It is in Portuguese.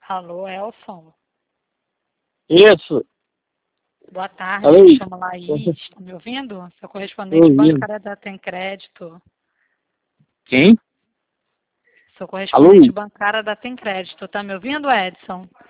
Alô, Elson. Isso. Boa tarde, Alô. me chamo Laís. Está me ouvindo? Sou correspondente bancária da Tem Crédito. Quem? Sou correspondente Alô. bancária da Tem Crédito. Está me ouvindo, Edson?